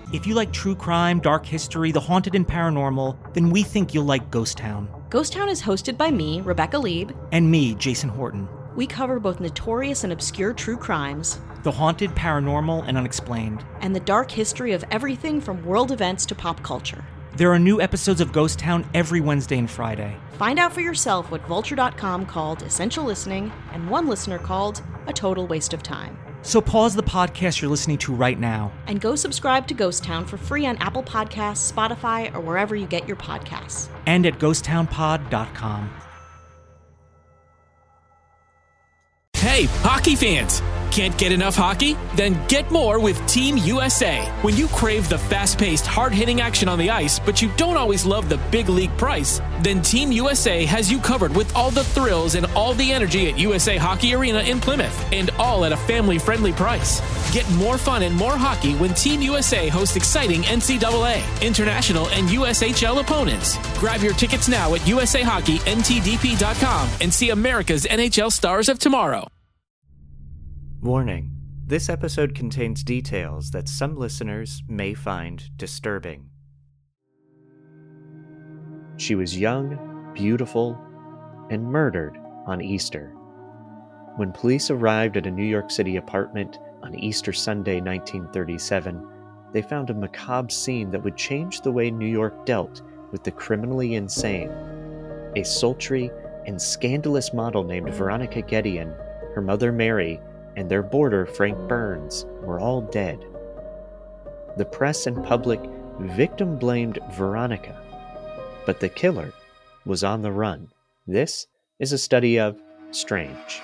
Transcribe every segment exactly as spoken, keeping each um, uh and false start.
If you like true crime, dark history, the haunted and paranormal, then we think you'll like Ghost Town. Ghost Town is hosted by me, Rebecca Lieb. And me, Jason Horton. We cover both notorious and obscure true crimes, the haunted, paranormal, and unexplained, and the dark history of everything from world events to pop culture. There are new episodes of Ghost Town every Wednesday and Friday. Find out for yourself what Vulture dot com called Essential Listening and one listener called A Total Waste of Time. So pause the podcast you're listening to right now. And go subscribe to Ghost Town for free on Apple Podcasts, Spotify, or wherever you get your podcasts. And at ghost town pod dot com. Hey, hockey fans! Can't get enough hockey? Then get more with Team U S A. When you crave the fast-paced, hard-hitting action on the ice, but you don't always love the big league price, then Team U S A has you covered with all the thrills and all the energy at U S A Hockey Arena in Plymouth, and all at a family-friendly price. Get more fun and more hockey when Team U S A hosts exciting N C double A, international, and U S H L opponents. Grab your tickets now at U S A Hockey N T D P dot com and see America's N H L stars of tomorrow. Warning: this episode contains details that some listeners may find disturbing. She was young, beautiful, and murdered on Easter. When police arrived at a New York City apartment on Easter Sunday nineteen thirty-seven, they found a macabre scene that would change the way New York dealt with the criminally insane. A sultry and scandalous model named Veronica Gedeon, her mother Mary, and their boarder, Frank Burns, were all dead. The press and public victim-blamed Veronica, but the killer was on the run. This is a study of Strange.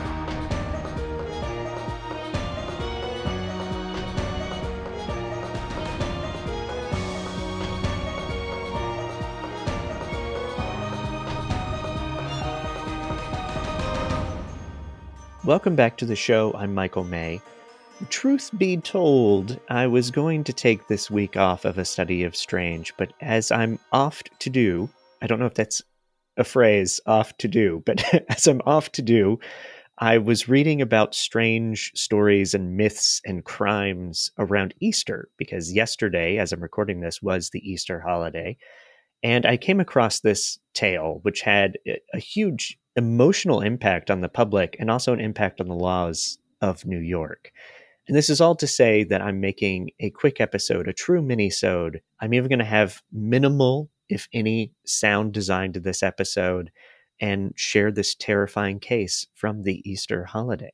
Welcome back to the show. I'm Michael May. Truth be told, I was going to take this week off of a study of Strange, but as I'm off to do, I don't know if that's a phrase, off to do, but as I'm off to do, I was reading about strange stories and myths and crimes around Easter, because yesterday, as I'm recording this, was the Easter holiday, and I came across this tale, which had a huge emotional impact on the public and also an impact on the laws of New York. And this is all to say that I'm making a quick episode, a true mini-sode. I'm even going to have minimal, if any, sound design to this episode and share this terrifying case from the Easter holiday.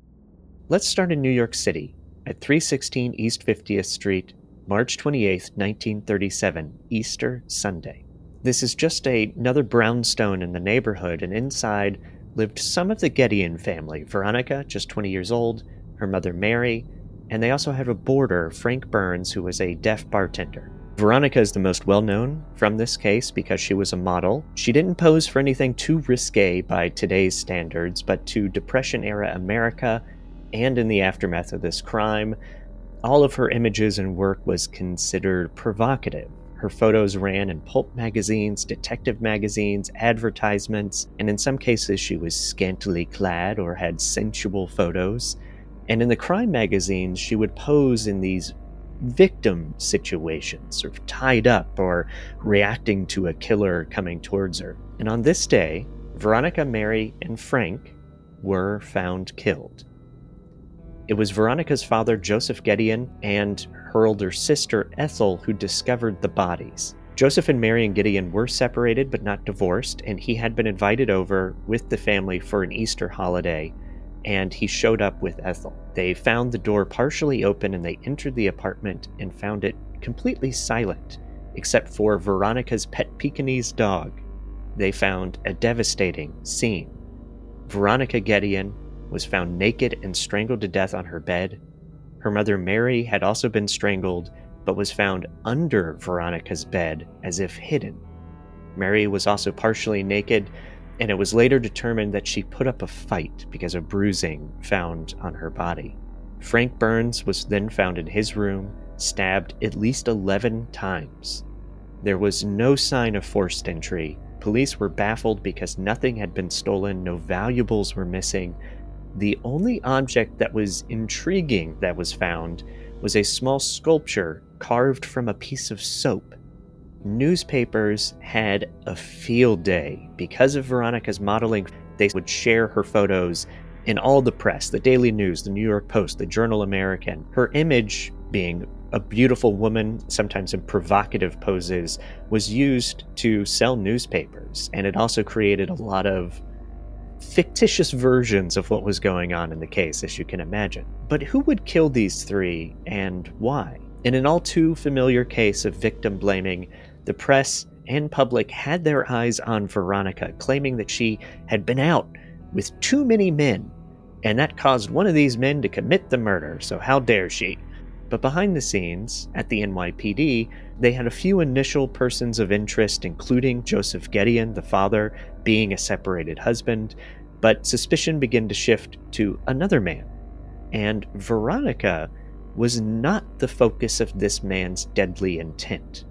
Let's start in New York City at three sixteen East fiftieth Street, March twenty-eighth, nineteen thirty-seven, Easter Sunday. This is just a, another brownstone in the neighborhood, and inside lived some of the Gedeon family. Veronica, just twenty years old, her mother Mary, and they also have a boarder, Frank Burns, who was a deaf bartender. Veronica is the most well-known from this case because she was a model. She didn't pose for anything too risque by today's standards, but to Depression-era America, and in the aftermath of this crime, all of her images and work was considered provocative. Her photos ran in pulp magazines, detective magazines, advertisements, and in some cases she was scantily clad or had sensual photos. And in the crime magazines, she would pose in these victim situations, sort of tied up or reacting to a killer coming towards her. And on this day, Veronica, Mary, and Frank were found killed. It was Veronica's father, Joseph Gedeon, and her older sister, Ethel, who discovered the bodies. Joseph and Mary and Gedeon were separated but not divorced, and he had been invited over with the family for an Easter holiday, and he showed up with Ethel. They found the door partially open, and they entered the apartment and found it completely silent, except for Veronica's pet Pekingese dog. They found a devastating scene. Veronica Gedeon was found naked and strangled to death on her bed. Her mother Mary had also been strangled, but was found under Veronica's bed as if hidden. Mary was also partially naked, and it was later determined that she put up a fight because of bruising found on her body. Frank Burns was then found in his room, stabbed at least eleven times. There was no sign of forced entry. Police were baffled because nothing had been stolen, no valuables were missing. The only object that was intriguing that was found was a small sculpture carved from a piece of soap. Newspapers had a field day. Because of Veronica's modeling, they would share her photos in all the press, the Daily News, the New York Post, the Journal American. Her image, being a beautiful woman, sometimes in provocative poses, was used to sell newspapers, and it also created a lot of fictitious versions of what was going on in the case, as you can imagine. But who would kill these three, and why? In an all too familiar case of victim blaming, the press and public had their eyes on Veronica, claiming that she had been out with too many men, and that caused one of these men to commit the murder, so how dare she? But behind the scenes, at the N Y P D, they had a few initial persons of interest, including Joseph Gedeon, the father, being a separated husband, but suspicion began to shift to another man, and Veronica was not the focus of this man's deadly intent.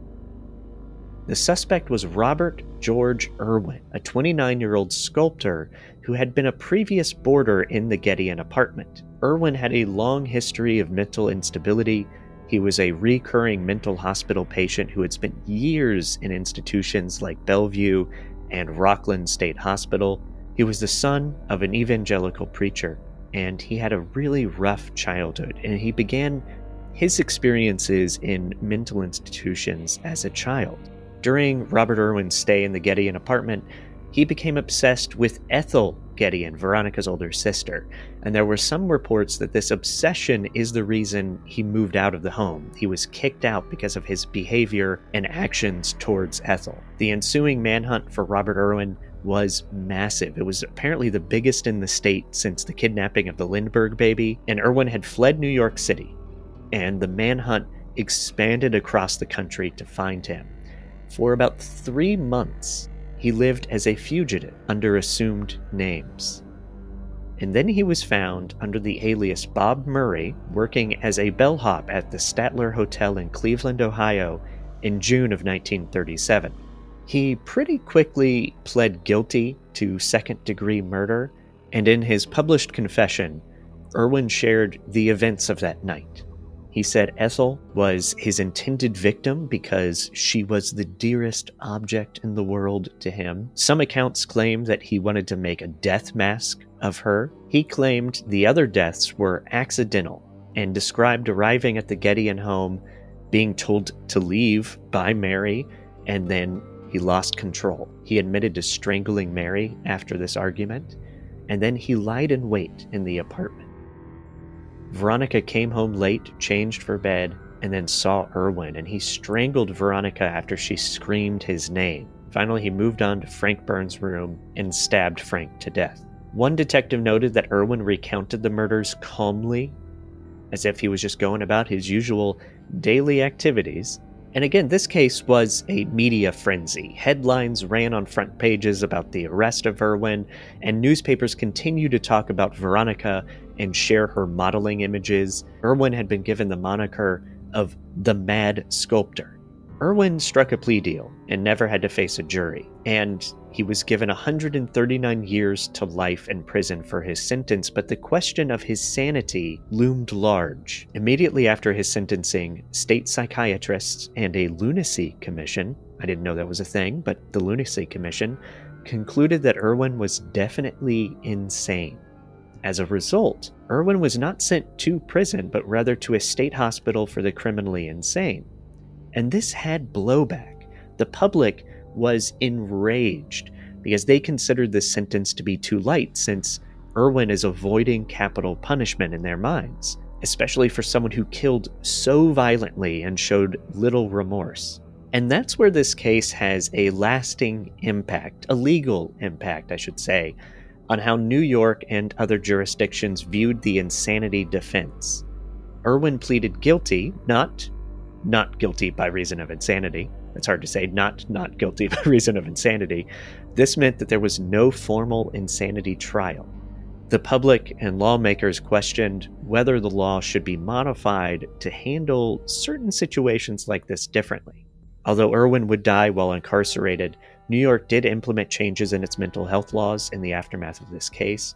The suspect was Robert George Irwin, a twenty-nine-year-old sculptor who had been a previous boarder in the Gedeon apartment. Irwin had a long history of mental instability. He was a recurring mental hospital patient who had spent years in institutions like Bellevue and Rockland State Hospital. He was the son of an evangelical preacher, and he had a really rough childhood, and he began his experiences in mental institutions as a child. During Robert Irwin's stay in the Gedeon apartment, he became obsessed with Ethel Gedeon, Veronica's older sister, and there were some reports that this obsession is the reason he moved out of the home. He was kicked out because of his behavior and actions towards Ethel. The ensuing manhunt for Robert Irwin was massive. It was apparently the biggest in the state since the kidnapping of the Lindbergh baby, and Irwin had fled New York City, and the manhunt expanded across the country to find him. For about three months, he lived as a fugitive under assumed names. And then he was found under the alias Bob Murray, working as a bellhop at the Statler Hotel in Cleveland, Ohio, in June of nineteen thirty-seven. He pretty quickly pled guilty to second-degree murder, and in his published confession, Irwin shared the events of that night. He said Ethel was his intended victim because she was the dearest object in the world to him. Some accounts claim that he wanted to make a death mask of her. He claimed the other deaths were accidental and described arriving at the Gedeon home, being told to leave by Mary, and then he lost control. He admitted to strangling Mary after this argument, and then he lied in wait in the apartment. Veronica came home late, changed for bed, and then saw Irwin, and he strangled Veronica after she screamed his name. Finally, he moved on to Frank Burns' room and stabbed Frank to death. One detective noted that Irwin recounted the murders calmly, as if he was just going about his usual daily activities. And again, this case was a media frenzy. Headlines ran on front pages about the arrest of Irwin, and newspapers continued to talk about Veronica and share her modeling images. Irwin had been given the moniker of the Mad Sculptor. Irwin struck a plea deal and never had to face a jury, and he was given one hundred thirty-nine years to life in prison for his sentence, but the question of his sanity loomed large. Immediately after his sentencing, state psychiatrists and a lunacy commission, I didn't know that was a thing, but the lunacy commission, concluded that Irwin was definitely insane. As a result, Irwin was not sent to prison, but rather to a state hospital for the criminally insane. And this had blowback. The public was enraged because they considered this sentence to be too light, since Irwin is avoiding capital punishment in their minds, especially for someone who killed so violently and showed little remorse. And that's where this case has a lasting impact, a legal impact, I should say, on how New York and other jurisdictions viewed the insanity defense. Irwin pleaded guilty, not not guilty by reason of insanity. It's hard to say, not not guilty by reason of insanity. This meant that there was no formal insanity trial. The public and lawmakers questioned whether the law should be modified to handle certain situations like this differently. Although Irwin would die while incarcerated, New York did implement changes in its mental health laws in the aftermath of this case.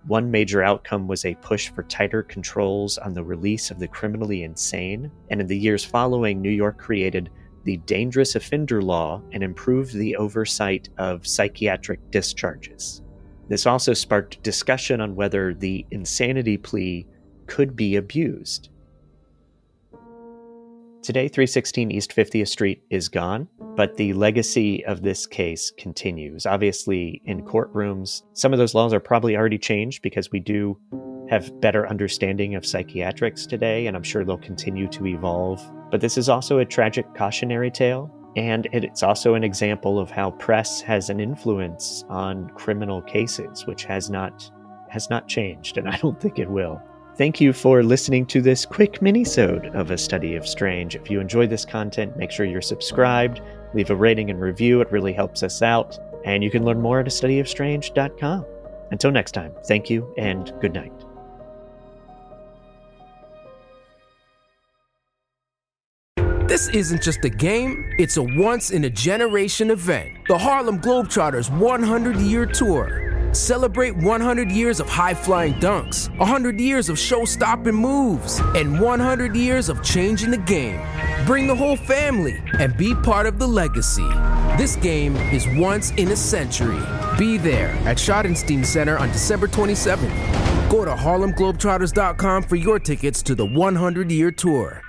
One major outcome was a push for tighter controls on the release of the criminally insane, and in the years following, New York created the Dangerous Offender Law and improved the oversight of psychiatric discharges. This also sparked discussion on whether the insanity plea could be abused. Today, three sixteen East fiftieth Street is gone, but the legacy of this case continues. Obviously, in courtrooms, some of those laws are probably already changed because we do have better understanding of psychiatrics today, and I'm sure they'll continue to evolve. But this is also a tragic cautionary tale, and it's also an example of how press has an influence on criminal cases, which has not has not changed, and I don't think it will. Thank you for listening to this quick mini-sode of A Study of Strange. If you enjoyed this content, make sure you're subscribed, leave a rating and review. It really helps us out. And you can learn more at a study of strange dot com. Until next time, thank you and good night. This isn't just a game, it's a once-in-a-generation event. The Harlem Globetrotters one hundred year Tour. Celebrate one hundred years of high-flying dunks, one hundred years of show-stopping moves, and one hundred years of changing the game. Bring the whole family and be part of the legacy. This game is once in a century. Be there at Schottenstein Center on December twenty-seventh. Go to harlem globetrotters dot com for your tickets to the one hundred year Tour.